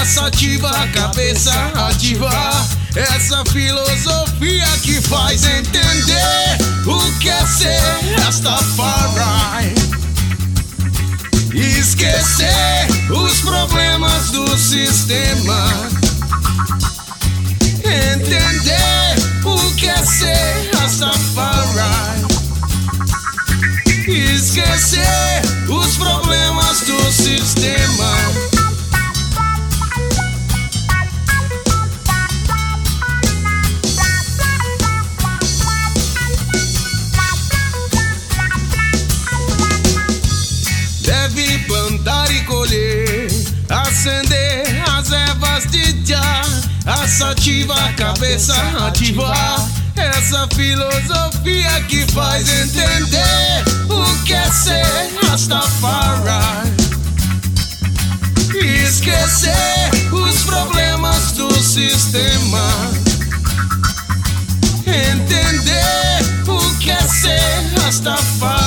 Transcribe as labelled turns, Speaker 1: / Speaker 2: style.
Speaker 1: ativa a cabeça, ativar essa filosofia que faz entender o que é ser Rastafari. Esquecer os problemas do sistema, entender o que é ser Rastafari. Esquecer os problemas do sistema. Deve plantar e colher, acender as ervas de Jah. Ativa a cabeça, ativar essa filosofia que faz entender o que é ser Rastafari. Esquecer os problemas do sistema, entender o que é ser Rastafari.